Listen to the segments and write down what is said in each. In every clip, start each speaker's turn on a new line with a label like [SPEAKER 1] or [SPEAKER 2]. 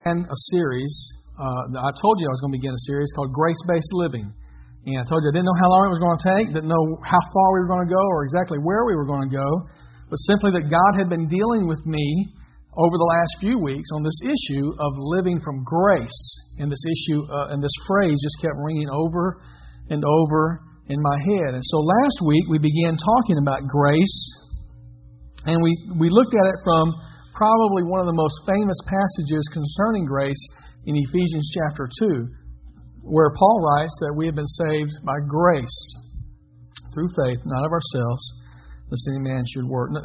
[SPEAKER 1] a series. I told you I was going to begin a series called Grace-Based Living. And I told you I didn't know how long it was going to take, didn't know how far we were going to go or exactly where we were going to go, but simply that God had been dealing with me over the last few weeks on this issue of living from grace. And this issue and this phrase just kept ringing over and over in my head. And so last week we began talking about grace, and we looked at it from probably one of the most famous passages concerning grace in Ephesians chapter 2, where Paul writes that we have been saved by grace through faith, not of ourselves, lest any man should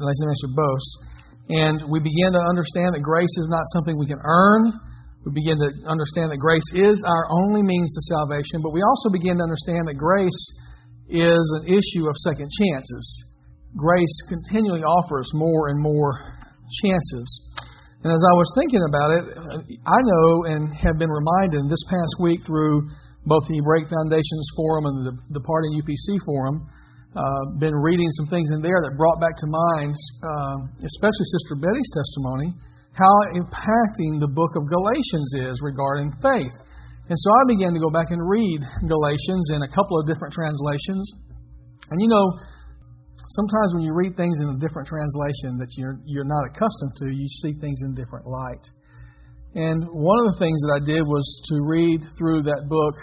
[SPEAKER 1] boast. And we begin to understand that grace is not something we can earn. We begin to understand that grace is our only means to salvation, but we also begin to understand that grace is an issue of second chances. Grace continually offers more and more chances. And as I was thinking about it, I know and have been reminded this past week through both the Hebraic Foundations Forum and the Departing UPC Forum, been reading some things in there that brought back to mind, especially Sister Betty's testimony, how impacting the book of Galatians is regarding faith. And so I began to go back and read Galatians in a couple of different translations. And you know, sometimes when you read things in a different translation that you're not accustomed to, you see things in different light. And one of the things that I did was to read through that book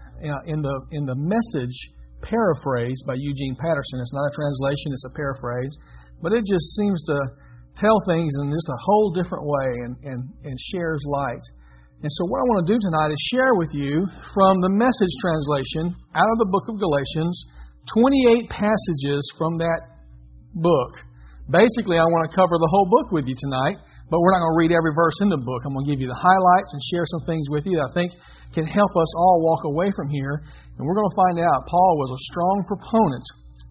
[SPEAKER 1] in the Message paraphrase by Eugene Patterson. It's not a translation, it's a paraphrase. But it just seems to tell things in just a whole different way and shares light. And so what I want to do tonight is share with you from the Message translation out of the book of Galatians 28 passages from that book. Basically, I want to cover the whole book with you tonight, but we're not going to read every verse in the book. I'm going to give you the highlights and share some things with you that I think can help us all walk away from here. And we're going to find out Paul was a strong proponent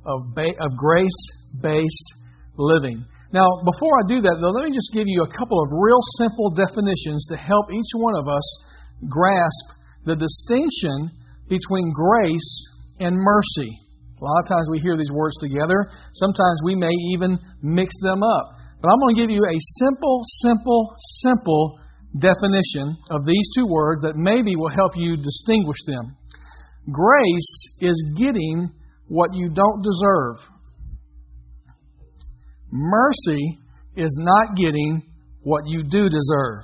[SPEAKER 1] of grace-based living. Now, before I do that, though, let me just give you a couple of real simple definitions to help each one of us grasp the distinction between grace and mercy. A lot of times we hear these words together. Sometimes we may even mix them up. But I'm going to give you a simple definition of these two words that maybe will help you distinguish them. Grace is getting what you don't deserve. Mercy is not getting what you do deserve.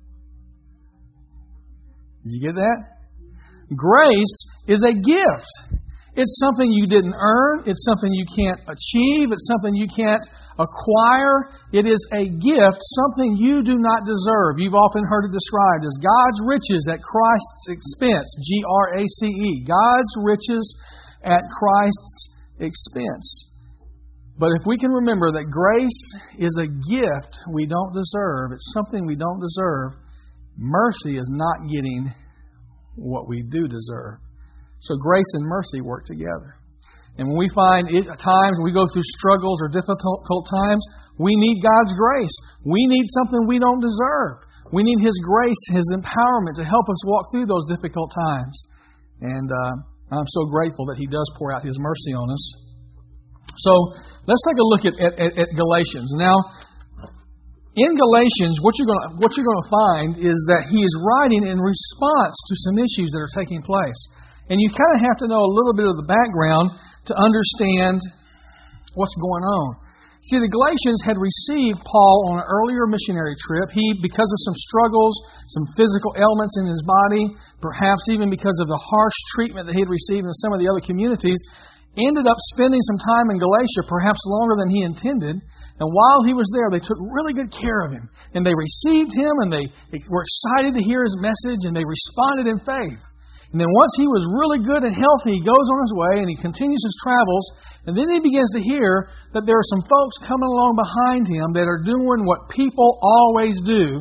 [SPEAKER 1] Did you get that? Grace is a gift. It's something you didn't earn. It's something you can't achieve. It's something you can't acquire. It is a gift, something you do not deserve. You've often heard it described as God's riches at Christ's expense. Grace. God's riches at Christ's expense. But if we can remember that grace is a gift we don't deserve, it's something we don't deserve, mercy is not getting what we do deserve. So grace and mercy work together. And when we find it at times we go through struggles or difficult times, we need God's grace. We need something we don't deserve. We need His grace, His empowerment to help us walk through those difficult times. And I'm so grateful that He does pour out His mercy on us. So let's take a look at Galatians. Now, in Galatians, what you're going to find is that he is writing in response to some issues that are taking place. And you kind of have to know a little bit of the background to understand what's going on. See, the Galatians had received Paul on an earlier missionary trip. He, because of some struggles, some physical ailments in his body, perhaps even because of the harsh treatment that he had received in some of the other communities, ended up spending some time in Galatia, perhaps longer than he intended. And while he was there, they took really good care of him. And they received him, and they were excited to hear his message, and they responded in faith. And then once he was really good and healthy, he goes on his way and he continues his travels. And then he begins to hear that there are some folks coming along behind him that are doing what people always do,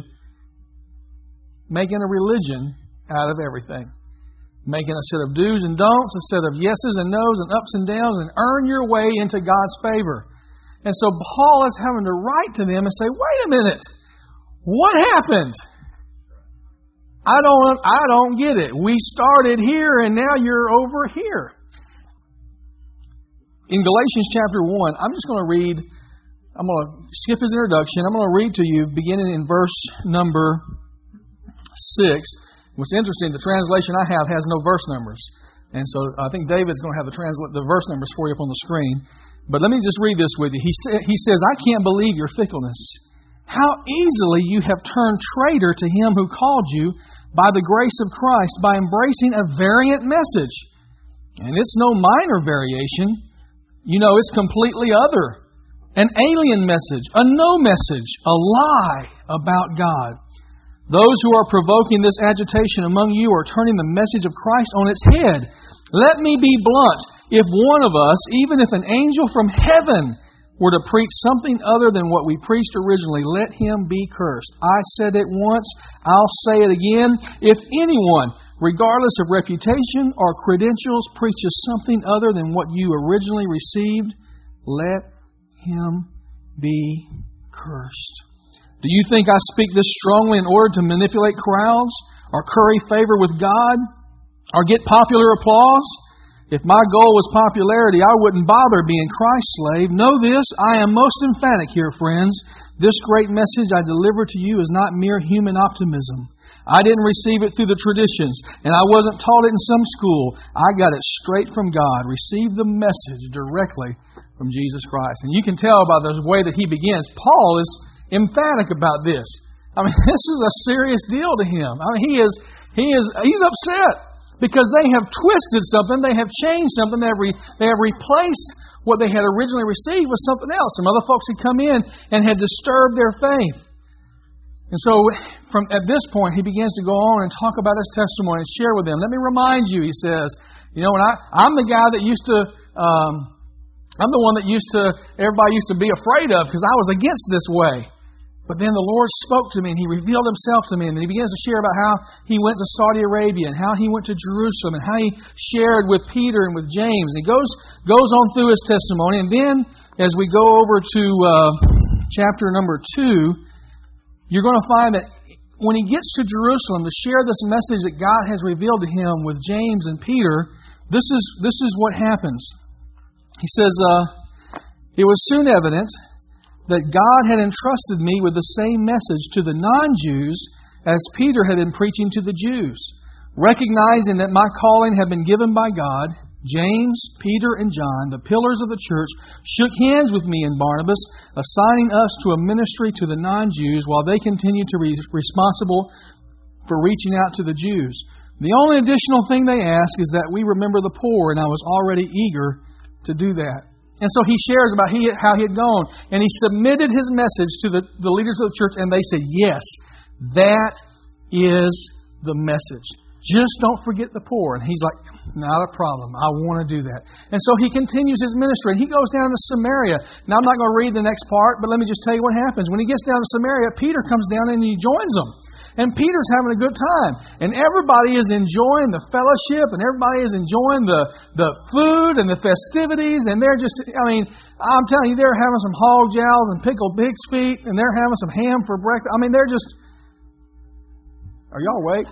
[SPEAKER 1] making a religion out of everything. Making a set of do's and don'ts, a set of yeses and no's and ups and downs, and earn your way into God's favor. And so Paul is having to write to them and say, wait a minute, what happened? I don't get it. We started here and now you're over here. In Galatians chapter 1, I'm going to skip his introduction. I'm going to read to you beginning in verse number 6. What's interesting, the translation I have has no verse numbers. And so I think David's going to have the verse numbers for you up on the screen. But let me just read this with you. He says, I can't believe your fickleness. How easily you have turned traitor to Him who called you by the grace of Christ by embracing a variant message. And it's no minor variation. You know, it's completely other. An alien message, a no message, a lie about God. Those who are provoking this agitation among you are turning the message of Christ on its head. Let me be blunt. If one of us, even if an angel from heaven, were to preach something other than what we preached originally, let him be cursed. I said it once, I'll say it again. If anyone, regardless of reputation or credentials, preaches something other than what you originally received, let him be cursed. Do you think I speak this strongly in order to manipulate crowds or curry favor with God or get popular applause? If my goal was popularity, I wouldn't bother being Christ's slave. Know this, I am most emphatic here, friends. This great message I deliver to you is not mere human optimism. I didn't receive it through the traditions, and I wasn't taught it in some school. I got it straight from God. Received the message directly from Jesus Christ. And you can tell by the way that he begins, Paul is emphatic about this. I mean, this is a serious deal to him. I mean, he's upset because they have twisted something, they have changed something, they have replaced what they had originally received with something else. Some other folks had come in and had disturbed their faith. And so, at this point, he begins to go on and talk about his testimony and share with them. Let me remind you, he says, when I'm the guy that used to, I'm the one that everybody used to be afraid of because I was against this way. But then the Lord spoke to me and He revealed Himself to me. And He begins to share about how He went to Saudi Arabia and how He went to Jerusalem and how He shared with Peter and with James. And He goes on through His testimony. And then as we go over to chapter number 2, you're going to find that when He gets to Jerusalem to share this message that God has revealed to Him with James and Peter, this is what happens. He says, it was soon evident that God had entrusted me with the same message to the non-Jews as Peter had been preaching to the Jews. Recognizing that my calling had been given by God, James, Peter, and John, the pillars of the church, shook hands with me and Barnabas, assigning us to a ministry to the non-Jews while they continued to be responsible for reaching out to the Jews. The only additional thing they asked is that we remember the poor, and I was already eager to do that. And so he shares about how he had gone, and he submitted his message to the leaders of the church, and they said, yes, that is the message. Just don't forget the poor. And he's like, not a problem. I want to do that. And so he continues his ministry, and he goes down to Samaria. Now, I'm not going to read the next part, but let me just tell you what happens. When he gets down to Samaria, Peter comes down and he joins them. And Peter's having a good time. And everybody is enjoying the fellowship, and everybody is enjoying the food and the festivities. And they're just, I'm telling you, they're having some hog jowls and pickled pig's feet, and they're having some ham for breakfast. They're just... Are y'all awake?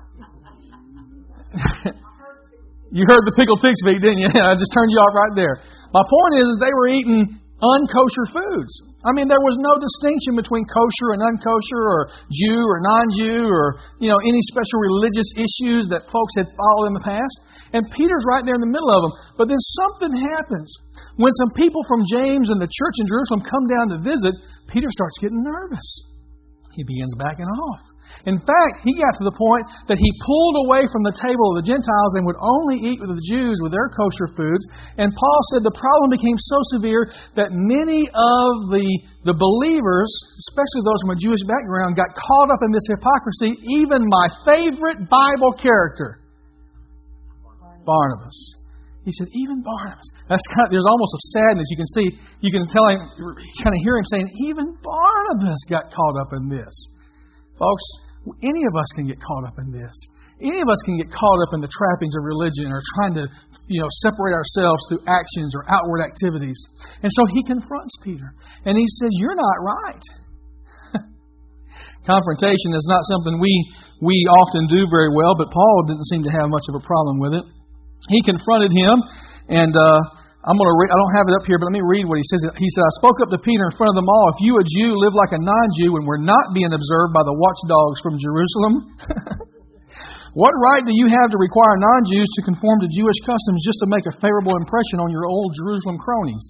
[SPEAKER 1] You heard the pickled pig's feet, didn't you? I just turned you off right there. My point is they were eating unkosher foods. There was no distinction between kosher and unkosher, or Jew or non-Jew, or any special religious issues that folks had followed in the past. And Peter's right there in the middle of them. But then something happens. When some people from James and the church in Jerusalem come down to visit, Peter starts getting nervous. He begins backing off. In fact, he got to the point that he pulled away from the table of the Gentiles and would only eat with the Jews with their kosher foods. And Paul said the problem became so severe that many of the believers, especially those from a Jewish background, got caught up in this hypocrisy. Even my favorite Bible character, Barnabas. He said, even Barnabas. There's almost a sadness. You can see, you can tell him, kind of hear him saying, even Barnabas got caught up in this. Folks, any of us can get caught up in this. Any of us can get caught up in the trappings of religion or trying to, separate ourselves through actions or outward activities. And so he confronts Peter. And he says, you're not right. Confrontation is not something we often do very well, but Paul didn't seem to have much of a problem with it. He confronted him, and I'm going to read, I don't have it up here, but let me read what he says. He said, I spoke up to Peter in front of them all. If you, a Jew, live like a non-Jew and we're not being observed by the watchdogs from Jerusalem, what right do you have to require non-Jews to conform to Jewish customs just to make a favorable impression on your old Jerusalem cronies?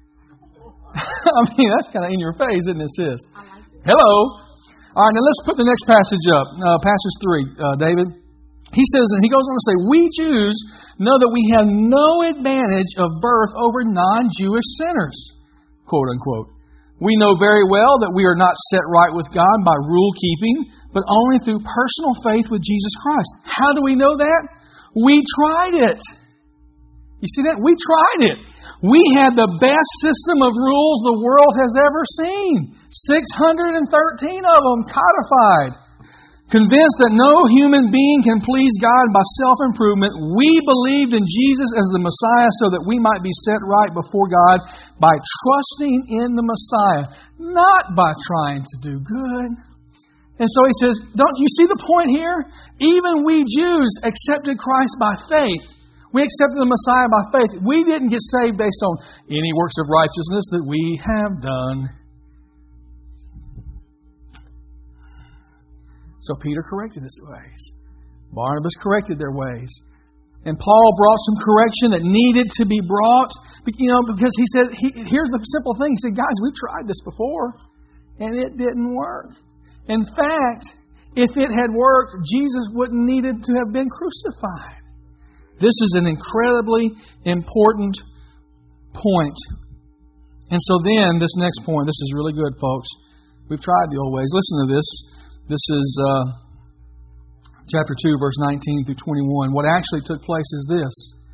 [SPEAKER 1] I mean, that's kind of in your face, isn't it, sis? Hello. All right, now let's put the next passage up. Passage 3, David. He says, and he goes on to say, we Jews know that we have no advantage of birth over non-Jewish sinners, quote unquote. We know very well that we are not set right with God by rule keeping, but only through personal faith with Jesus Christ. How do we know that? We tried it. You see that? We tried it. We had the best system of rules the world has ever seen. 613 of them codified. Convinced that no human being can please God by self-improvement, we believed in Jesus as the Messiah so that we might be set right before God by trusting in the Messiah, not by trying to do good. And so he says, don't you see the point here? Even we Jews accepted Christ by faith. We accepted the Messiah by faith. We didn't get saved based on any works of righteousness that we have done. So Peter corrected his ways. Barnabas corrected their ways. And Paul brought some correction that needed to be brought. Because he said, here's the simple thing. He said, guys, we've tried this before, and it didn't work. In fact, if it had worked, Jesus wouldn't needed to have been crucified. This is an incredibly important point. And so then, this next point, this is really good, folks. We've tried the old ways. Listen to this. This is chapter 2, verse 19 through 21. What actually took place is this.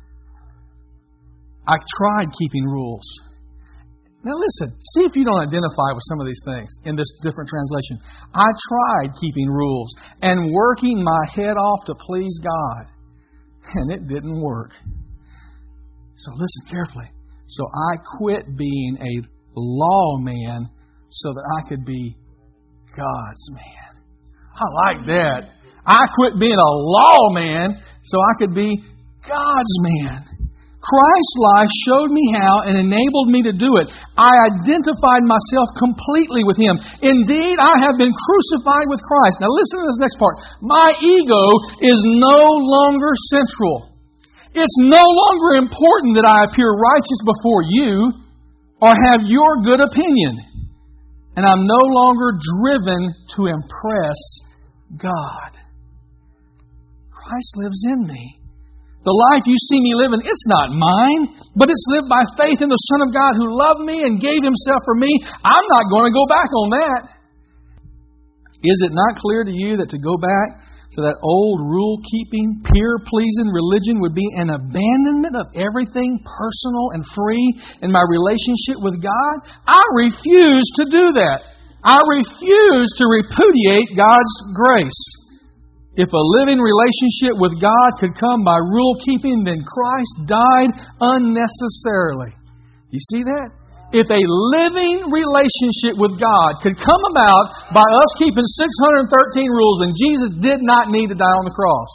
[SPEAKER 1] I tried keeping rules. Now listen, see if you don't identify with some of these things in this different translation. I tried keeping rules and working my head off to please God. And it didn't work. So listen carefully. So I quit being a lawman so that I could be God's man. I like that. I quit being a lawman so I could be God's man. Christ's life showed me how and enabled me to do it. I identified myself completely with Him. Indeed, I have been crucified with Christ. Now listen to this next part. My ego is no longer central. It's no longer important that I appear righteous before you or have your good opinion. And I'm no longer driven to impress God. Christ lives in me. The life you see me living, it's not mine, but it's lived by faith in the Son of God who loved me and gave Himself for me. I'm not going to go back on that. Is it not clear to you that to go back to that old rule-keeping, peer-pleasing religion would be an abandonment of everything personal and free in my relationship with God? I refuse to do that. I refuse to repudiate God's grace. If a living relationship with God could come by rule-keeping, then Christ died unnecessarily. You see that? If a living relationship with God could come about by us keeping 613 rules, then Jesus did not need to die on the cross.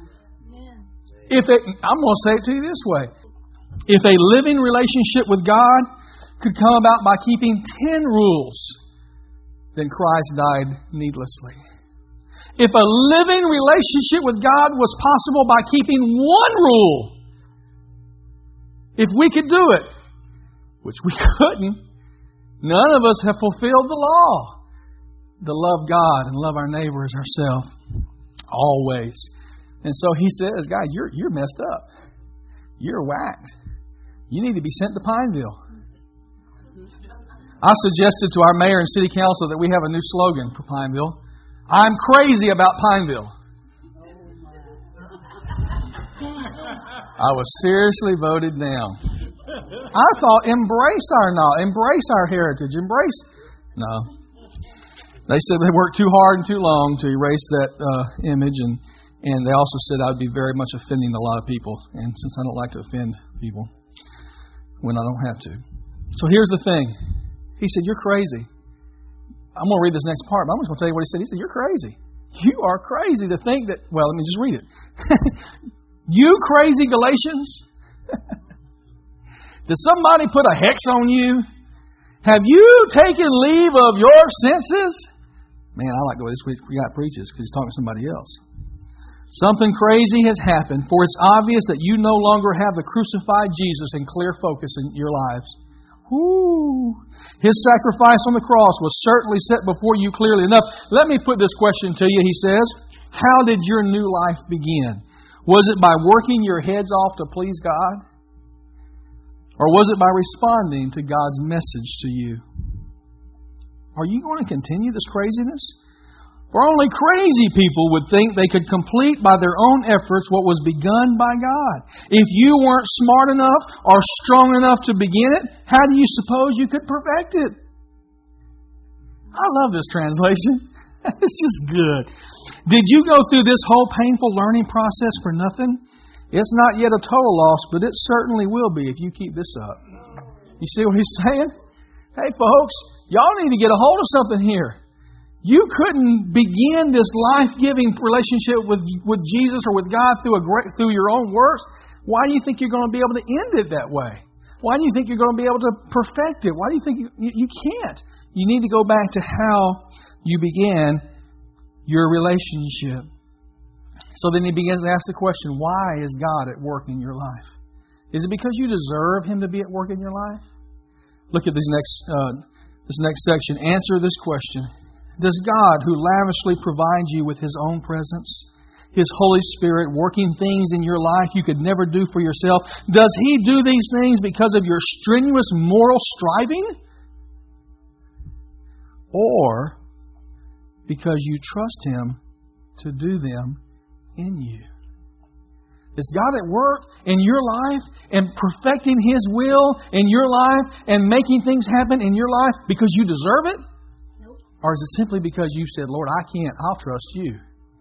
[SPEAKER 1] I'm going to say it to you this way. If a living relationship with God could come about by keeping 10 rules, then Christ died needlessly. If a living relationship with God was possible by keeping one rule, if we could do it, which we couldn't, none of us have fulfilled the law to love God and love our neighbor as ourselves always. And so he says, guys, you're messed up. You're whacked. You need to be sent to Pineville. I suggested to our mayor and city council that we have a new slogan for Pineville. I'm crazy about Pineville. I was seriously voted down. I thought, embrace our heritage, No. They said they worked too hard and too long to erase that image, and they also said I would be very much offending a lot of people. And since I don't like to offend people when I don't have to. So here's the thing. He said, you're crazy. I'm going to read this next part, but I'm just going to tell you what he said. He said, you're crazy. You are crazy to think that... Well, let me just read it. You crazy Galatians. Did somebody put a hex on you? Have you taken leave of your senses? Man, I like the way this guy preaches because he's talking to somebody else. Something crazy has happened, for it's obvious that you no longer have the crucified Jesus in clear focus in your lives. Woo. His sacrifice on the cross was certainly set before you clearly enough. Let me put this question to you, he says. How did your new life begin? Was it by working your heads off to please God? Or was it by responding to God's message to you? Are you going to continue this craziness? For only crazy people would think they could complete by their own efforts what was begun by God. If you weren't smart enough or strong enough to begin it, how do you suppose you could perfect it? I love this translation. It's just good. Did you go through this whole painful learning process for nothing? It's not yet a total loss, but it certainly will be if you keep this up. You see what he's saying? Hey, folks, y'all need to get a hold of something here. You couldn't begin this life-giving relationship with Jesus or with God through your own works. Why do you think you're going to be able to end it that way? Why do you think you're going to be able to perfect it? Why do you think you can't? You need to go back to how you began your relationship. So then he begins to ask the question, why is God at work in your life? Is it because you deserve Him to be at work in your life? Look at this next section. Answer this question. Does God, who lavishly provides you with His own presence, His Holy Spirit working things in your life you could never do for yourself, does He do these things because of your strenuous moral striving? Or because you trust Him to do them in you? Is God at work in your life and perfecting His will in your life and making things happen in your life because you deserve it? Or is it simply because you said, Lord, I can't, I'll trust you?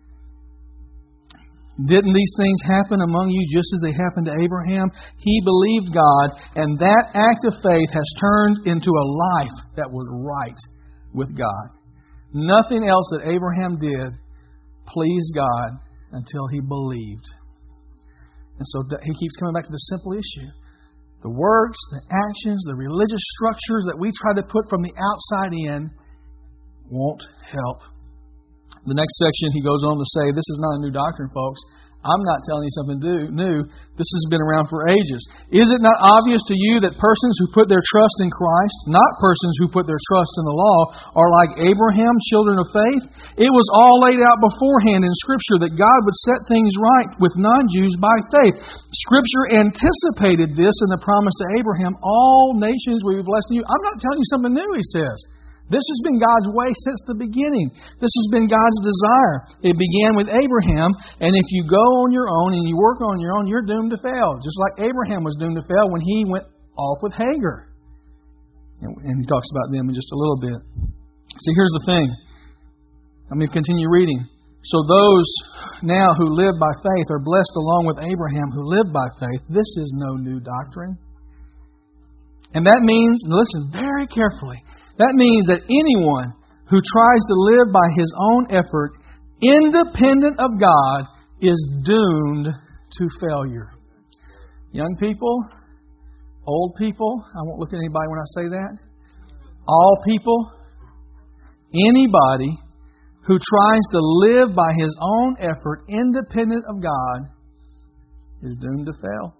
[SPEAKER 1] Didn't these things happen among you just as they happened to Abraham? He believed God, and that act of faith has turned into a life that was right with God. Nothing else that Abraham did pleased God until he believed. And so he keeps coming back to the simple issue. The works, the actions, the religious structures that we try to put from the outside in won't help. The next section he goes on to say, this is not a new doctrine, folks. I'm not telling you something new. This has been around for ages. Is it not obvious to you that persons who put their trust in Christ, not persons who put their trust in the law, are like Abraham, children of faith? It was all laid out beforehand in Scripture that God would set things right with non-Jews by faith. Scripture anticipated this in the promise to Abraham. All nations will be blessed in you. I'm not telling you something new, he says. This has been God's way since the beginning. This has been God's desire. It began with Abraham, and if you go on your own and you work on your own, you're doomed to fail. Just like Abraham was doomed to fail when he went off with Hagar. And he talks about them in just a little bit. See, here's the thing. Let me continue reading. So those now who live by faith are blessed along with Abraham who lived by faith. This is no new doctrine. And that means, listen very carefully, that means that anyone who tries to live by his own effort, independent of God, is doomed to failure. Young people, old people, I won't look at anybody when I say that. All people, anybody who tries to live by his own effort, independent of God, is doomed to fail.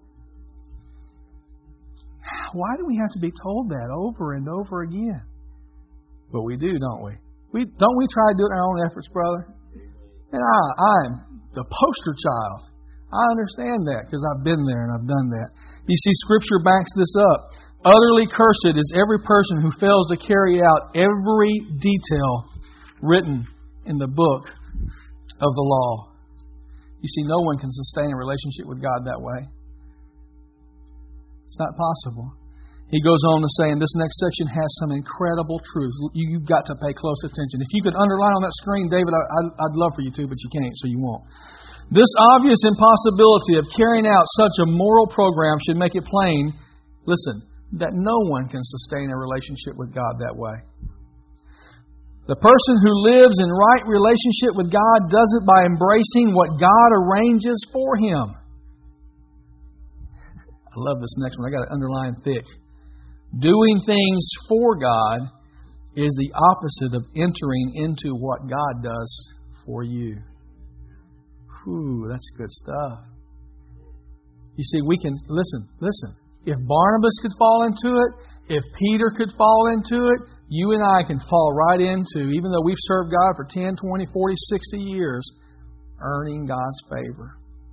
[SPEAKER 1] Why do we have to be told that over and over again? But we do, don't we? Don't we try to do it in our own efforts, brother? And I'm the poster child. I understand that because I've been there and I've done that. You see, Scripture backs this up. Utterly cursed is every person who fails to carry out every detail written in the book of the law. You see, no one can sustain a relationship with God that way. It's not possible. He goes on to say, and this next section has some incredible truths. You've got to pay close attention. If you could underline on that screen, David, I'd love for you to, but you can't, so you won't. This obvious impossibility of carrying out such a moral program should make it plain, listen, that no one can sustain a relationship with God that way. The person who lives in right relationship with God does it by embracing what God arranges for him. I I love this next one. I got it underlined thick. Doing things for God is the opposite of entering into what God does for you. Whew, that's good stuff. You see, we can, listen. If Barnabas could fall into it, if Peter could fall into it, you and I can fall right into, even though we've served God for 10, 20, 40, 60 years, earning God's favor.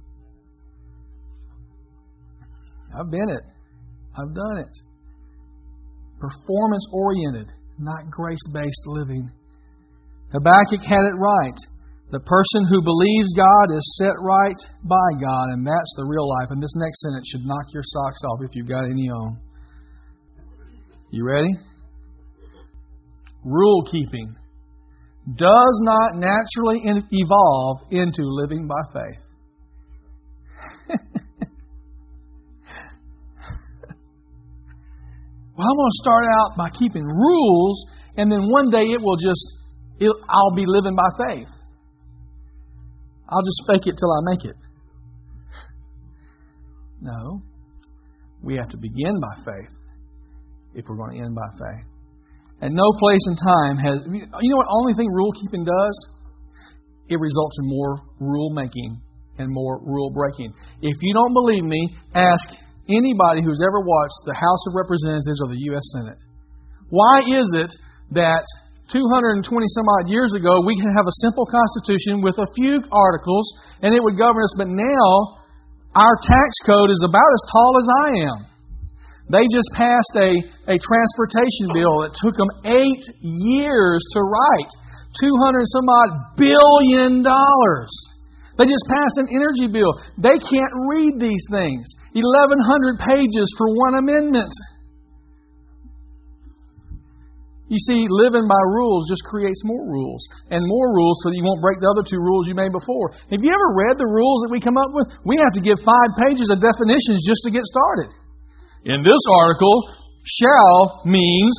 [SPEAKER 1] I've been it. I've done it. Performance-oriented, not grace-based living. Habakkuk had it right. The person who believes God is set right by God, and that's the real life. And this next sentence should knock your socks off if you've got any on. You ready? Rule keeping does not naturally evolve into living by faith. Well, I'm going to start out by keeping rules, and then one day I'll be living by faith. I'll just fake it till I make it. No. We have to begin by faith if we're going to end by faith. And no place and time has... You know what only thing rule keeping does? It results in more rule making and more rule breaking. If you don't believe me, ask anybody who's ever watched the House of Representatives or the U.S. Senate. Why is it that 220 some odd years ago we can have a simple constitution with a few articles and it would govern us, but now our tax code is about as tall as I am? They just passed a transportation bill that took them 8 years to write. $200 some odd billion. They just passed an energy bill. They can't read these things. 1,100 pages for one amendment. You see, living by rules just creates more rules. And more rules so that you won't break the other 2 rules you made before. Have you ever read the rules that we come up with? We have to give 5 pages of definitions just to get started. In this article, shall means...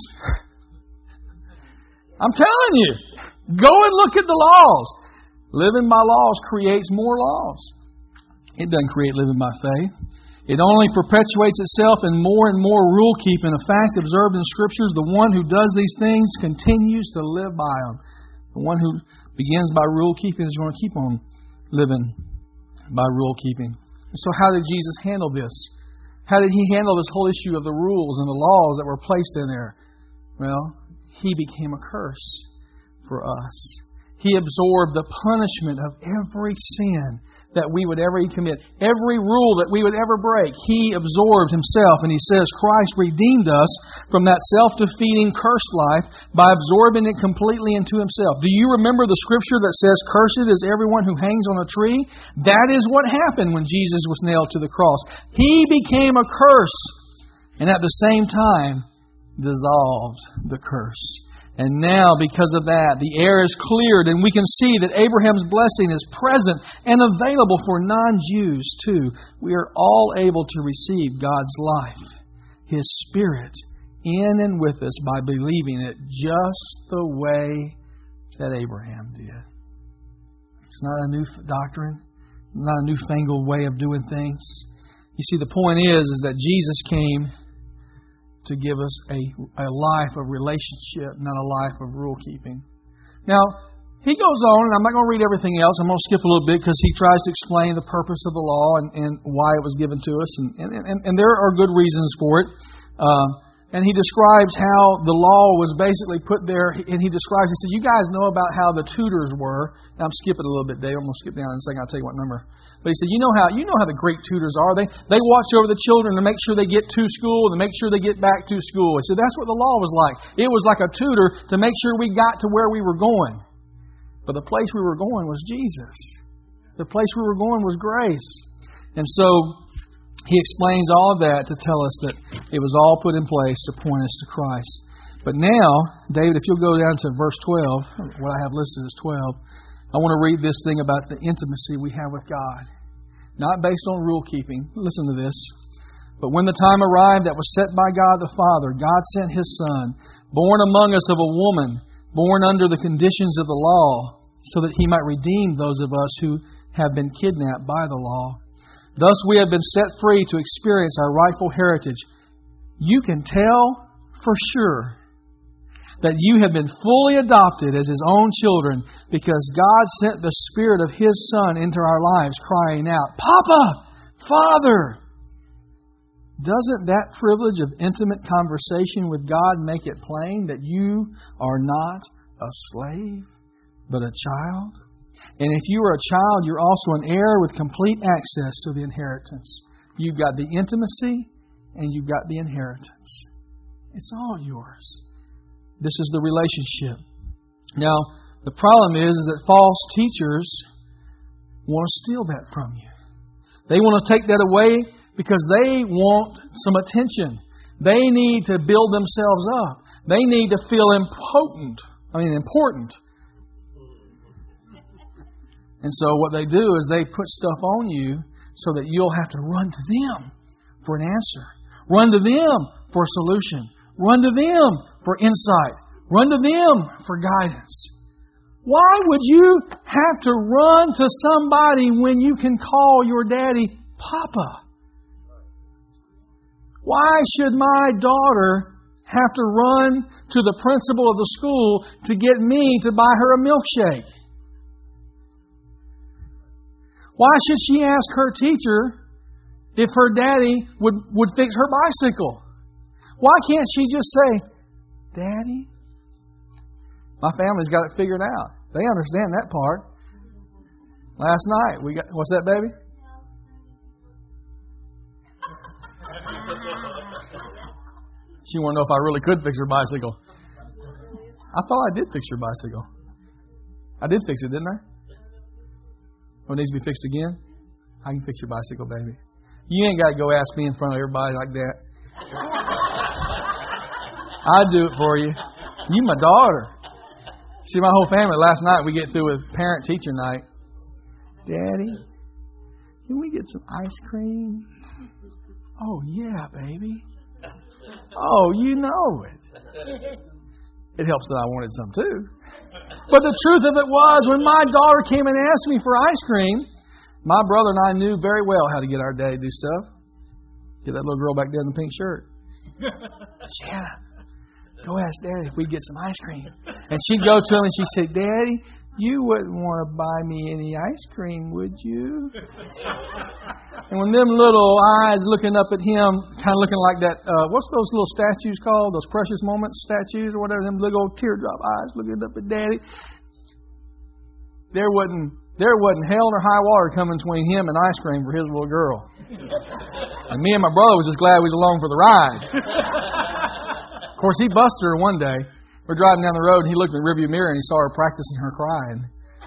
[SPEAKER 1] I'm telling you, go and look at the laws. Living by laws creates more laws. It doesn't create living by faith. It only perpetuates itself in more and more rule keeping. A fact observed in Scriptures, the one who does these things continues to live by them. The one who begins by rule keeping is going to keep on living by rule keeping. So how did Jesus handle this? How did He handle this whole issue of the rules and the laws that were placed in there? Well, He became a curse for us. He absorbed the punishment of every sin that we would ever commit. Every rule that we would ever break, He absorbed Himself. And He says Christ redeemed us from that self-defeating cursed life by absorbing it completely into Himself. Do you remember the scripture that says, "Cursed is everyone who hangs on a tree"? That is what happened when Jesus was nailed to the cross. He became a curse and at the same time dissolved the curse. And now, because of that, the air is cleared and we can see that Abraham's blessing is present and available for non-Jews too. We are all able to receive God's life, His Spirit, in and with us by believing it just the way that Abraham did. It's not a new doctrine, not a newfangled way of doing things. You see, the point is that Jesus came to give us a life of relationship, not a life of rule keeping. Now, he goes on, and I'm not going to read everything else. I'm going to skip a little bit because he tries to explain the purpose of the law and why it was given to us. And there are good reasons for it. And he describes how the law was basically put there. And he says, you guys know about how the tutors were. Now, I'm skipping a little bit, Dave. I'm going to skip down in a second. I'll tell you what number. But he said, you know how the Greek tutors are. They watch over the children to make sure they get to school, to make sure they get back to school. He said, that's what the law was like. It was like a tutor to make sure we got to where we were going. But the place we were going was Jesus. The place we were going was grace. And so he explains all of that to tell us that it was all put in place to point us to Christ. But now, David, if you'll go down to verse 12, what I have listed as 12, I want to read this thing about the intimacy we have with God. Not based on rule keeping. Listen to this. But when the time arrived that was set by God the Father, God sent His Son, born among us of a woman, born under the conditions of the law, so that He might redeem those of us who have been kidnapped by the law. Thus we have been set free to experience our rightful heritage. You can tell for sure that you have been fully adopted as His own children because God sent the Spirit of His Son into our lives, crying out, Papa! Father! Doesn't that privilege of intimate conversation with God make it plain that you are not a slave, but a child? And if you are a child, you're also an heir with complete access to the inheritance. You've got the intimacy and you've got the inheritance. It's all yours. This is the relationship. Now, the problem is that false teachers want to steal that from you. They want to take that away because they want some attention. They need to build themselves up. They need to feel important. And so what they do is they put stuff on you so that you'll have to run to them for an answer. Run to them for a solution. Run to them for insight. Run to them for guidance. Why would you have to run to somebody when you can call your daddy Papa? Why should my daughter have to run to the principal of the school to get me to buy her a milkshake? Why should she ask her teacher if her daddy would fix her bicycle? Why can't she just say, Daddy? My family's got it figured out. They understand that part. Last night, what's that, baby? She wanted to know if I really could fix her bicycle. I thought I did fix your bicycle. I did fix it, didn't I? Oh, it needs to be fixed again? I can fix your bicycle, baby. You ain't got to go ask me in front of everybody like that. I'll do it for you. You my daughter. See, my whole family, last night we get through with parent-teacher night. Daddy, can we get some ice cream? Oh, yeah, baby. Oh, you know it. It helps that I wanted some too. But the truth of it was, when my daughter came and asked me for ice cream, my brother and I knew very well how to get our daddy to do stuff. Get that little girl back there in the pink shirt. Shanna, go ask Daddy if we get some ice cream. And she'd go to him and she'd say, Daddy, you wouldn't want to buy me any ice cream, would you? And when them little eyes looking up at him, kind of looking like that, what's those little statues called? Those Precious Moments statues or whatever, them little old teardrop eyes looking up at Daddy. There wasn't hell nor high water coming between him and ice cream for his little girl. And me and my brother was just glad we was along for the ride. Of course, he busted her one day. We're driving down the road and he looked in the rearview mirror and he saw her practicing her crying.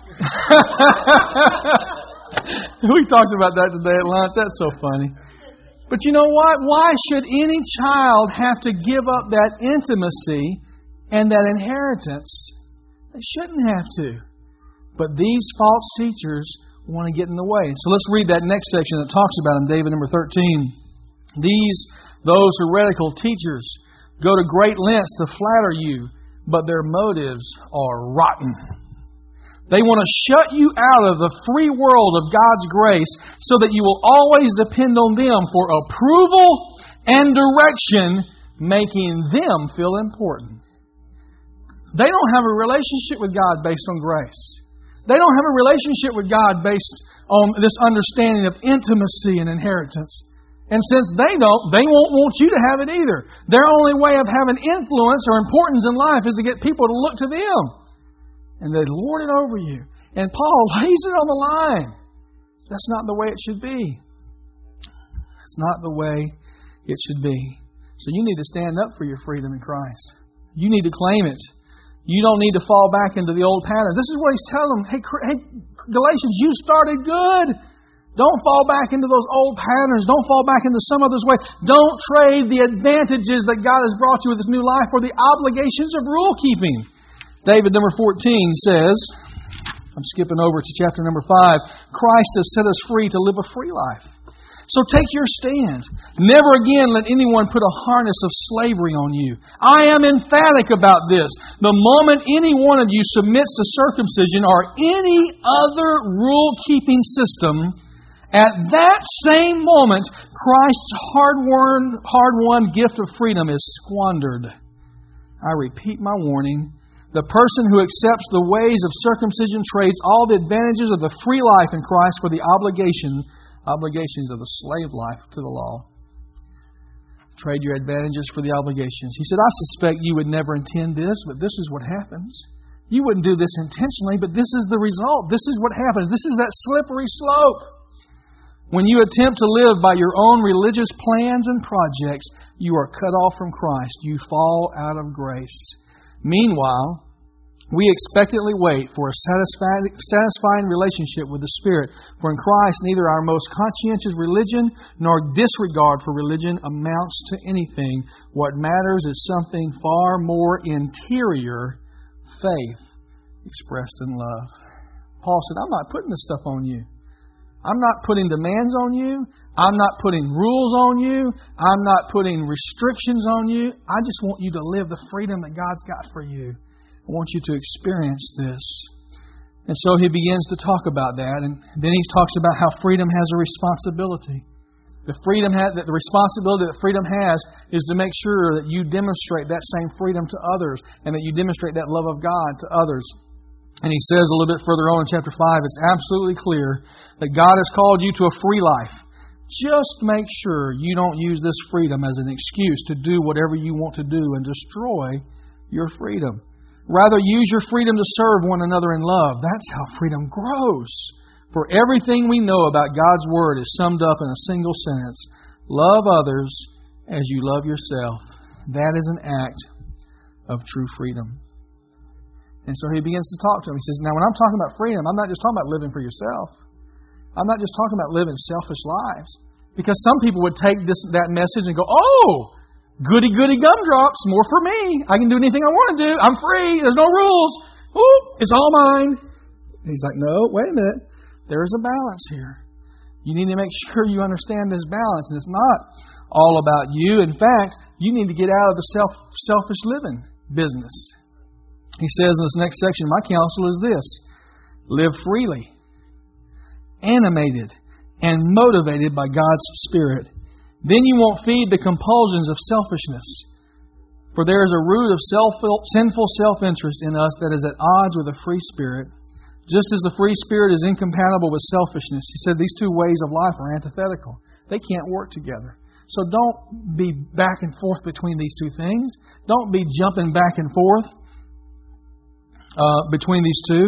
[SPEAKER 1] We talked about that today at lunch. That's so funny. But you know what? Why should any child have to give up that intimacy and that inheritance? They shouldn't have to. But these false teachers want to get in the way. So let's read that next section that talks about in David number 13. Those heretical teachers go to great lengths to flatter you, but their motives are rotten. They want to shut you out of the free world of God's grace so that you will always depend on them for approval and direction, making them feel important. They don't have a relationship with God based on grace. They don't have a relationship with God based on this understanding of intimacy and inheritance. And since they don't, they won't want you to have it either. Their only way of having influence or importance in life is to get people to look to them. And they lord it over you. And Paul lays it on the line. That's not the way it should be. That's not the way it should be. So you need to stand up for your freedom in Christ. You need to claim it. You don't need to fall back into the old pattern. This is what he's telling them. Hey, Galatians, you started good. Don't fall back into those old patterns. Don't fall back into some other's way. Don't trade the advantages that God has brought you with this new life for the obligations of rule keeping. David number 14 says, I'm skipping over to chapter number 5, Christ has set us free to live a free life. So take your stand. Never again let anyone put a harness of slavery on you. I am emphatic about this. The moment any one of you submits to circumcision or any other rule-keeping system, At that same moment, Christ's hard-won gift of freedom is squandered. I repeat my warning. The person who accepts the ways of circumcision trades all the advantages of the free life in Christ for the obligations of the slave life to the law. Trade your advantages for the obligations. He said, I suspect you would never intend this, but this is what happens. You wouldn't do this intentionally, but this is the result. This is what happens. This is that slippery slope. When you attempt to live by your own religious plans and projects, you are cut off from Christ. You fall out of grace. Meanwhile, we expectantly wait for a satisfying relationship with the Spirit. For in Christ, neither our most conscientious religion nor disregard for religion amounts to anything. What matters is something far more interior, faith expressed in love. Paul said, I'm not putting this stuff on you. I'm not putting demands on you. I'm not putting rules on you. I'm not putting restrictions on you. I just want you to live the freedom that God's got for you. I want you to experience this. And so he begins to talk about that. And then he talks about how freedom has a responsibility. The responsibility that freedom has is to make sure that you demonstrate that same freedom to others and that you demonstrate that love of God to others. And he says a little bit further on in chapter 5, it's absolutely clear that God has called you to a free life. Just make sure you don't use this freedom as an excuse to do whatever you want to do and destroy your freedom. Rather, use your freedom to serve one another in love. That's how freedom grows. For everything we know about God's Word is summed up in a single sentence. Love others as you love yourself. That is an act of true freedom. And so he begins to talk to him. He says, now when I'm talking about freedom, I'm not just talking about living for yourself. I'm not just talking about living selfish lives. Because some people would take that message and go, oh, goody gumdrops, more for me. I can do anything I want to do. I'm free. There's no rules. Ooh, it's all mine. And he's like, no, wait a minute. There is a balance here. You need to make sure you understand this balance. And it's not all about you. In fact, you need to get out of the selfish living business. He says in this next section, my counsel is this: live freely, animated, and motivated by God's Spirit. Then you won't feed the compulsions of selfishness. For there is a root of sinful self-interest in us that is at odds with a free spirit. Just as the free spirit is incompatible with selfishness. He said these two ways of life are antithetical. They can't work together. So don't be back and forth between these two things. Don't be jumping back and forth between these two.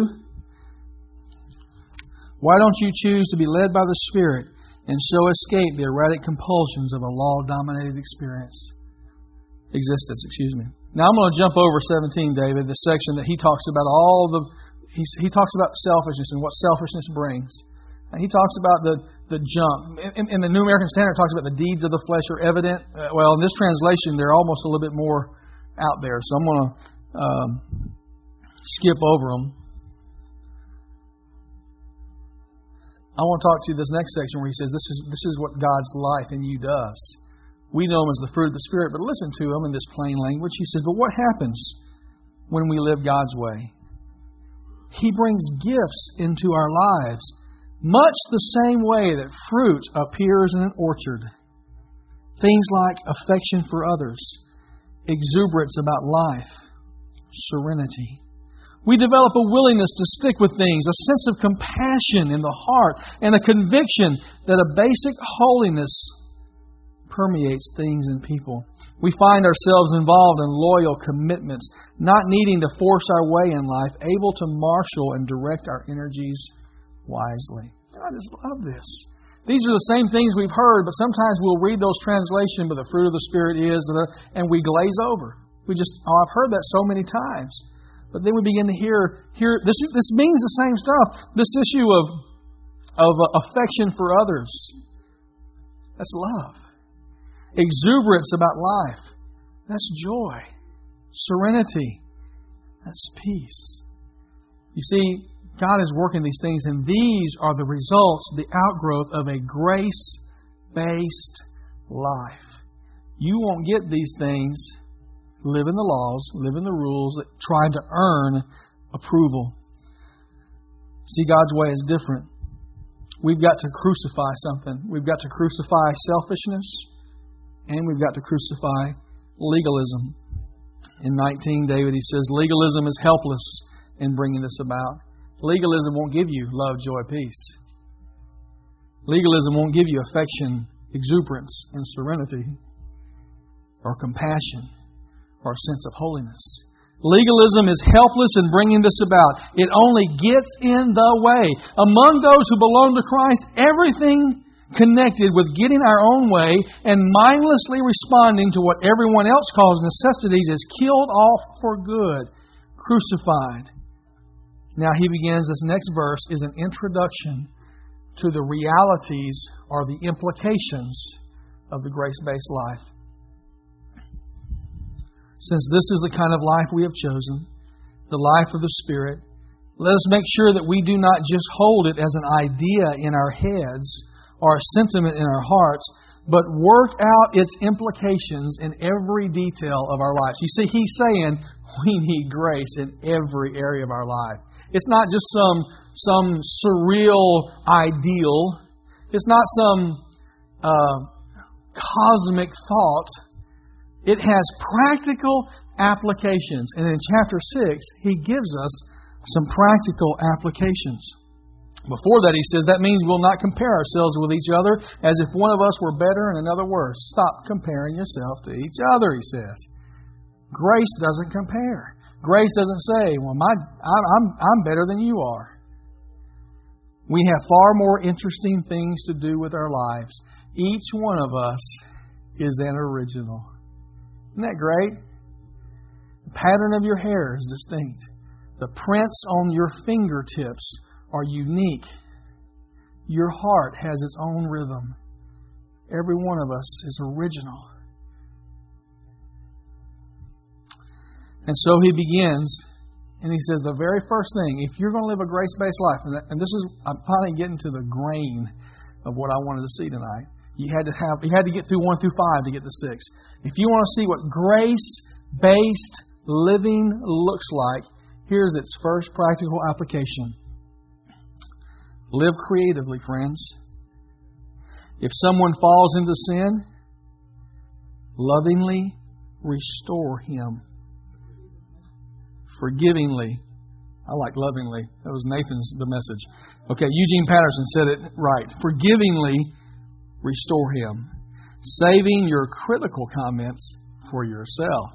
[SPEAKER 1] Why don't you choose to be led by the Spirit and so escape the erratic compulsions of a law-dominated existence? Now I'm going to jump over 17, David, the section that he talks about he talks about selfishness and what selfishness brings. And he talks about the jump. In the New American Standard, it talks about the deeds of the flesh are evident. Well, in this translation, they're almost a little bit more out there. So I'm going to skip over them. I want to talk to you this next section where he says this is what God's life in you does. We know him as the fruit of the Spirit, but listen to him in this plain language. He says, but what happens when we live God's way? He brings gifts into our lives, much the same way that fruit appears in an orchard. Things like affection for others, exuberance about life, serenity. We develop a willingness to stick with things, a sense of compassion in the heart, and a conviction that a basic holiness permeates things and people. We find ourselves involved in loyal commitments, not needing to force our way in life, able to marshal and direct our energies wisely. I just love this. These are the same things we've heard, but sometimes we'll read those translations, but the fruit of the Spirit is, and we glaze over. I've heard that so many times. But then we begin to hear this means the same stuff. This issue of affection for others. That's love. Exuberance about life. That's joy. Serenity. That's peace. You see, God is working these things, and these are the results, the outgrowth of a grace-based life. You won't get these things living the laws, living the rules, trying to earn approval. See, God's way is different. we've got to crucify something. We've got to crucify selfishness, and we've got to crucify legalism. In 19, David, he says, legalism is helpless in bringing this about. Legalism won't give you love, joy, peace. Legalism won't give you affection, exuberance, and serenity, or compassion, or a sense of holiness. Legalism is helpless in bringing this about. It only gets in the way. Among those who belong to Christ, everything connected with getting our own way and mindlessly responding to what everyone else calls necessities is killed off for good, crucified. Now he begins, this next verse is an introduction to the realities or the implications of the grace-based life. Since this is the kind of life we have chosen, the life of the Spirit, let us make sure that we do not just hold it as an idea in our heads or a sentiment in our hearts, but work out its implications in every detail of our lives. You see, he's saying we need grace in every area of our life. It's not just some surreal ideal. It's not some cosmic thought. It has practical applications. And in chapter 6, he gives us some practical applications. Before that, he says, that means we'll not compare ourselves with each other as if one of us were better and another worse. Stop comparing yourself to each other, he says. Grace doesn't compare. Grace doesn't say, well, I'm better than you are. We have far more interesting things to do with our lives. Each one of us is an original. Isn't that great? The pattern of your hair is distinct. The prints on your fingertips are unique. Your heart has its own rhythm. Every one of us is original. And so he begins, and he says the very first thing, if you're going to live a grace-based life, and this is, I'm finally getting to the grain of what I wanted to see tonight. You had to get through 1 through 5 to get to 6. If you want to see what grace-based living looks like, here's its first practical application. Live creatively, friends. If someone falls into sin, lovingly restore him. Forgivingly. I like lovingly. That was Nathan's the message. Okay, Eugene Patterson said it right. Forgivingly restore him. Saving your critical comments for yourself.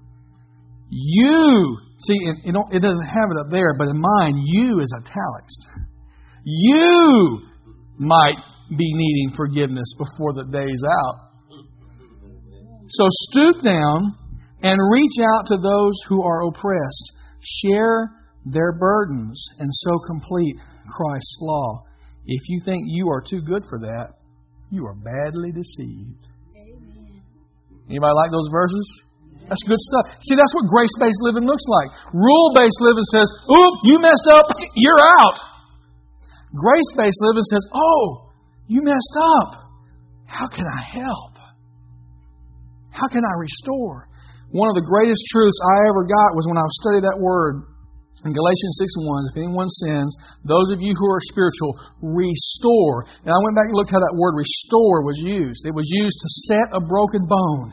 [SPEAKER 1] You, see, it doesn't have it up there, but in mine, you is italics. You might be needing forgiveness before the day's out. So stoop down and reach out to those who are oppressed. Share their burdens and so complete Christ's law. If you think you are too good for that, you are badly deceived. Amen. Anybody like those verses? That's good stuff. See, that's what grace-based living looks like. Rule-based living says, oop, you messed up, you're out. Grace-based living says, oh, you messed up. How can I help? How can I restore? One of the greatest truths I ever got was when I studied that word in Galatians 6:1. If anyone sins, those of you who are spiritual, restore. And I went back and looked how that word restore was used. It was used to set a broken bone,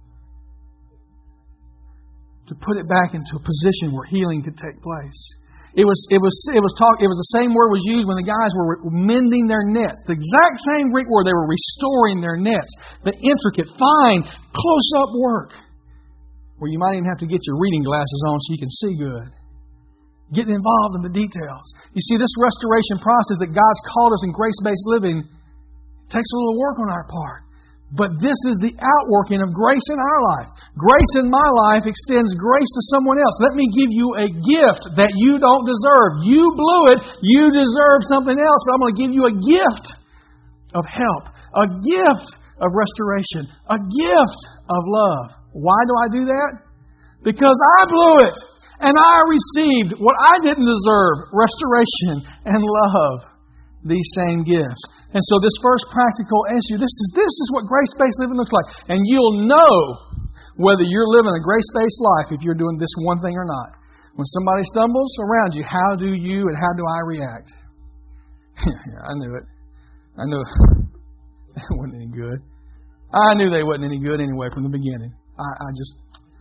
[SPEAKER 1] to put it back into a position where healing could take place. It was the same word was used when the guys were mending their nets. The exact same Greek word. They were restoring their nets. The intricate, fine, close-up work, where you might even have to get your reading glasses on so you can see good. Getting involved in the details. You see, this restoration process that God's called us in grace-based living takes a little work on our part. But this is the outworking of grace in our life. Grace in my life extends grace to someone else. Let me give you a gift that you don't deserve. You blew it. You deserve something else. But I'm going to give you a gift of help. A gift of restoration. A gift of love. Why do I do that? Because I blew it. And I received what I didn't deserve. Restoration and love. These same gifts. And so this first practical issue, this is what grace-based living looks like. And you'll know whether you're living a grace-based life if you're doing this one thing or not. When somebody stumbles around you, how do you and how do I react? I knew it. I knew it wasn't any good. I knew they wasn't any good anyway from the beginning. I just...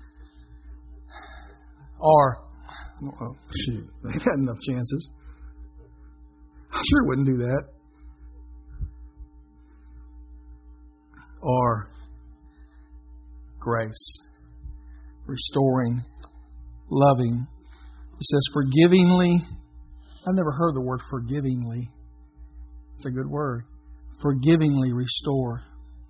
[SPEAKER 1] Or, oh, shoot, they've had enough chances. I sure wouldn't do that. Or grace, restoring, loving. It says forgivingly. I've never heard the word forgivingly. It's a good word. Forgivingly restore.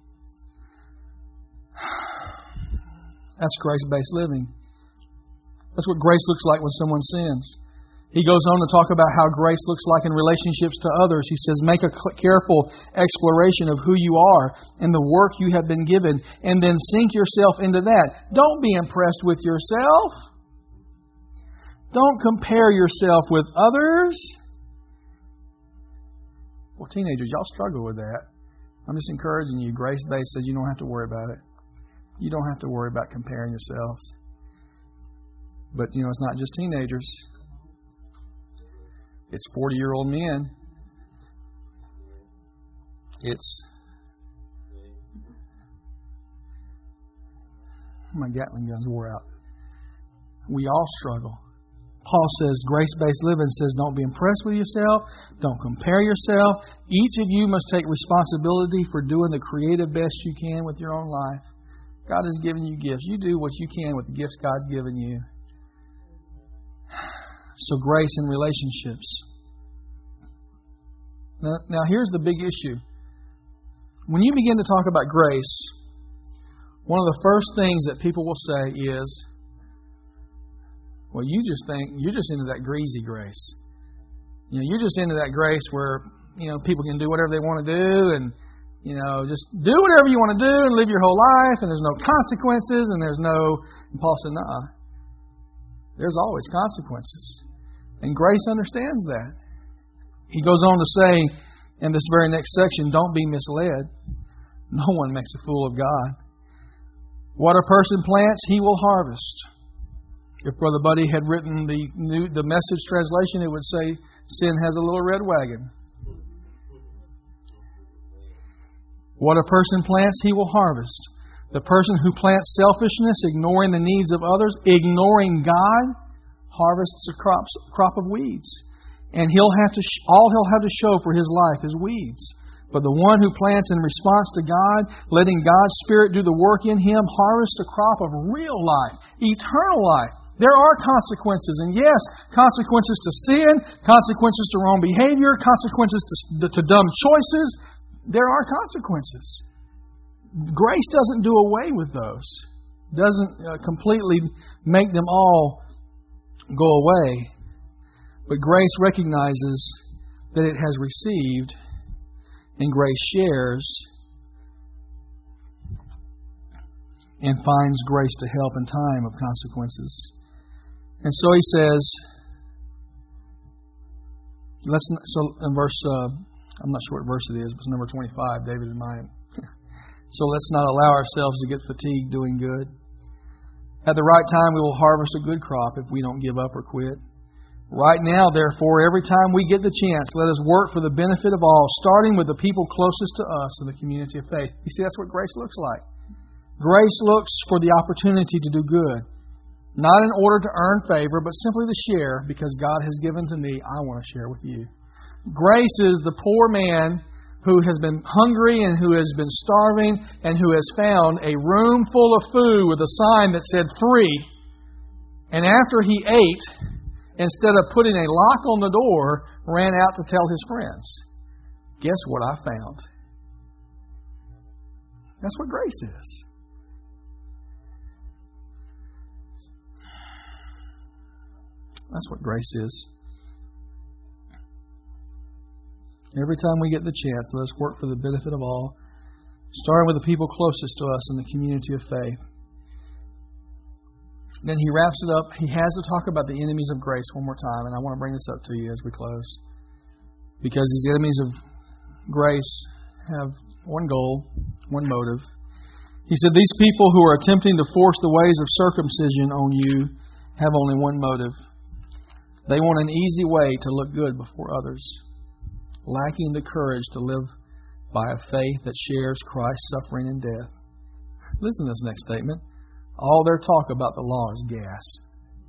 [SPEAKER 1] That's grace-based living. That's what grace looks like when someone sins. He goes on to talk about how grace looks like in relationships to others. He says, make a careful exploration of who you are and the work you have been given, and then sink yourself into that. Don't be impressed with yourself. Don't compare yourself with others. Well, teenagers, y'all struggle with that. I'm just encouraging you. Grace-based says you don't have to worry about it. You don't have to worry about comparing yourselves. But, it's not just teenagers. It's 40-year-old men. My Gatling guns wore out. We all struggle. Paul says, grace-based living says, don't be impressed with yourself. Don't compare yourself. Each of you must take responsibility for doing the creative best you can with your own life. God has given you gifts. You do what you can with the gifts God's given you. So grace in relationships. Now here's the big issue. When you begin to talk about grace, one of the first things that people will say is, well, you just think you're just into that greasy grace. You're just into that grace where, people can do whatever they want to do and, just do whatever you want to do and live your whole life and there's no consequences and there's no... And Paul said, nah, there's always consequences. And grace understands that. He goes on to say in this very next section, don't be misled. No one makes a fool of God. What a person plants, he will harvest. If Brother Buddy had written the Message translation, it would say, sin has a little red wagon. What a person plants, he will harvest. The person who plants selfishness, ignoring the needs of others, ignoring God, harvests a crop of weeds. And all he'll have to show for his life is weeds. But the one who plants in response to God, letting God's Spirit do the work in him, harvests a crop of real life, eternal life. There are consequences, and yes, consequences to sin, consequences to wrong behavior, consequences to dumb choices. There are consequences. Grace doesn't do away with those. Doesn't completely make them all go away. But grace recognizes that it has received, and grace shares and finds grace to help in time of consequences. And so he says, in verse, I'm not sure what verse it is, but it's number 25, David in mind. So let's not allow ourselves to get fatigued doing good. At the right time, we will harvest a good crop if we don't give up or quit. Right now, therefore, every time we get the chance, let us work for the benefit of all, starting with the people closest to us in the community of faith. You see, that's what grace looks like. Grace looks for the opportunity to do good. Not in order to earn favor, but simply to share, because God has given to me, I want to share with you. Grace is the poor man who has been hungry and who has been starving and who has found a room full of food with a sign that said free. And after he ate, instead of putting a lock on the door, ran out to tell his friends. Guess what I found? That's what grace is. That's what grace is. Every time we get the chance, let us work for the benefit of all, starting with the people closest to us in the community of faith. Then he wraps it up. He has to talk about the enemies of grace one more time, and I want to bring this up to you as we close. Because these enemies of grace have one goal, one motive. He said, these people who are attempting to force the ways of circumcision on you have only one motive. They want an easy way to look good before others. lacking the courage to live by a faith that shares Christ's suffering and death. Listen to this next statement. All their talk about the law is gas.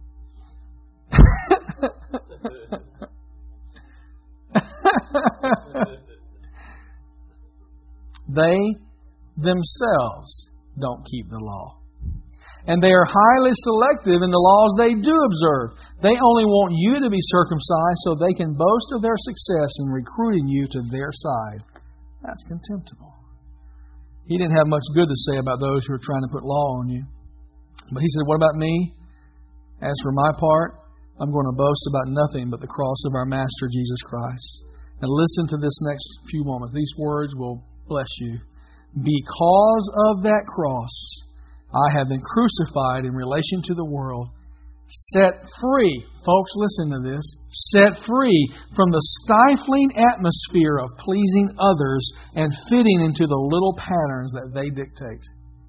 [SPEAKER 1] They themselves don't keep the law. And they are highly selective in the laws they do observe. They only want you to be circumcised so they can boast of their success in recruiting you to their side. That's contemptible. He didn't have much good to say about those who are trying to put law on you. But he said, what about me? As for my part, I'm going to boast about nothing but the cross of our Master Jesus Christ. And listen to this next few moments. These words will bless you. Because of that cross, I have been crucified in relation to the world, set free, folks, listen to this, set free from the stifling atmosphere of pleasing others and fitting into the little patterns that they dictate.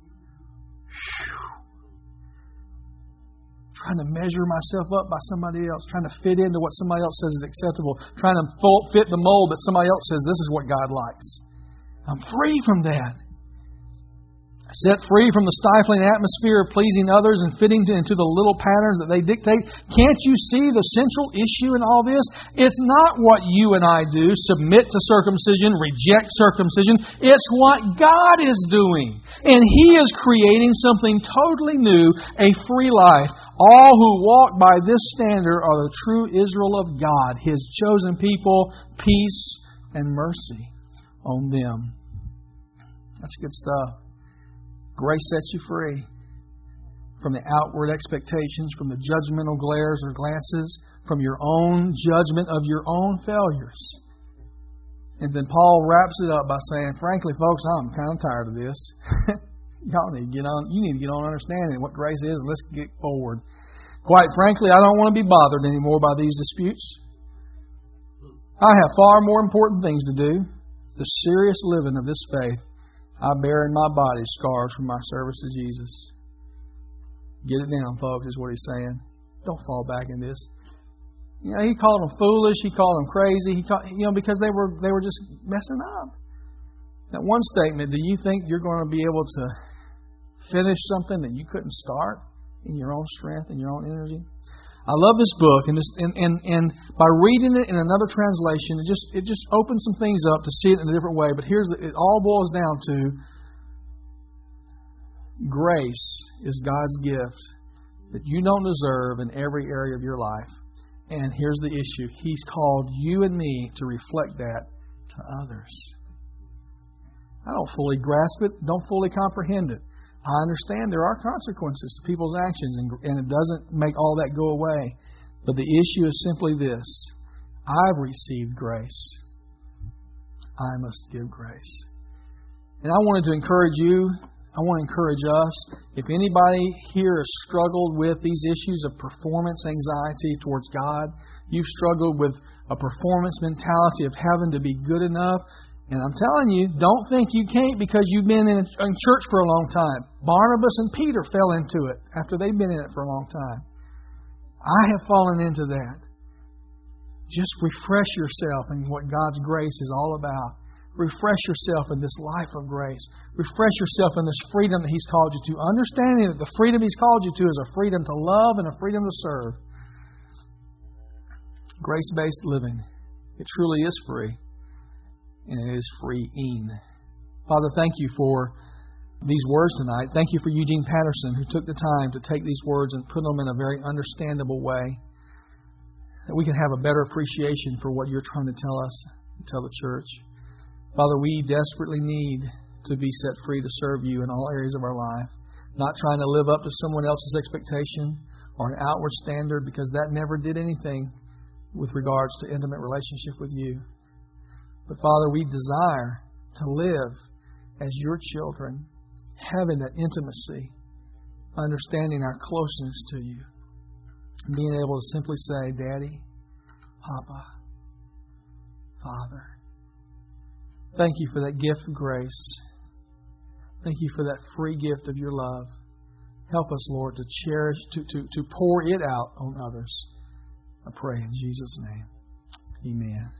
[SPEAKER 1] Trying to measure myself up by somebody else, trying to fit into what somebody else says is acceptable, trying to fit the mold that somebody else says this is what God likes. I'm free from that. Set free from the stifling atmosphere of pleasing others and fitting into the little patterns that they dictate. Can't you see the central issue in all this? It's not what you and I do, submit to circumcision, reject circumcision. It's what God is doing. And He is creating something totally new, a free life. All who walk by this standard are the true Israel of God, His chosen people, peace and mercy on them. That's good stuff. Grace sets you free from the outward expectations, from the judgmental glares or glances, from your own judgment of your own failures. And then Paul wraps it up by saying, frankly, folks, I'm kind of tired of this. Y'all need to get on. You need to get on understanding what grace is. Let's get forward. Quite frankly, I don't want to be bothered anymore by these disputes. I have far more important things to do. The serious living of this faith. I bear in my body scars from my service to Jesus. Get it down, folks, is what he's saying. Don't fall back in this. You know, he called them foolish. He called them crazy. Because they were just messing up. That one statement, do you think you're going to be able to finish something that you couldn't start in your own strength and your own energy? I love this book, and by reading it in another translation, it just opens some things up to see it in a different way. But it all boils down to grace is God's gift that you don't deserve in every area of your life. And here's the issue: He's called you and me to reflect that to others. I don't fully grasp it, don't fully comprehend it. I understand there are consequences to people's actions, and it doesn't make all that go away. But the issue is simply this: I've received grace. I must give grace. And I wanted to encourage you, I want to encourage us, if anybody here has struggled with these issues of performance anxiety towards God, you've struggled with a performance mentality of having to be good enough, and I'm telling you, don't think you can't because you've been in church for a long time. Barnabas and Peter fell into it after they've been in it for a long time. I have fallen into that. Just refresh yourself in what God's grace is all about. Refresh yourself in this life of grace. Refresh yourself in this freedom that He's called you to. Understanding that the freedom He's called you to is a freedom to love and a freedom to serve. Grace-based living. It truly is free. And it is freeing. Father, thank you for these words tonight. Thank you for Eugene Patterson, who took the time to take these words and put them in a very understandable way, that we can have a better appreciation for what you're trying to tell us, tell the church. Father, we desperately need to be set free to serve you in all areas of our life, not trying to live up to someone else's expectation or an outward standard, because that never did anything with regards to intimate relationship with you. But Father, we desire to live as your children, having that intimacy, understanding our closeness to you, and being able to simply say, Daddy, Papa, Father. Thank you for that gift of grace. Thank you for that free gift of your love. Help us, Lord, to cherish, to pour it out on others. I pray in Jesus' name. Amen.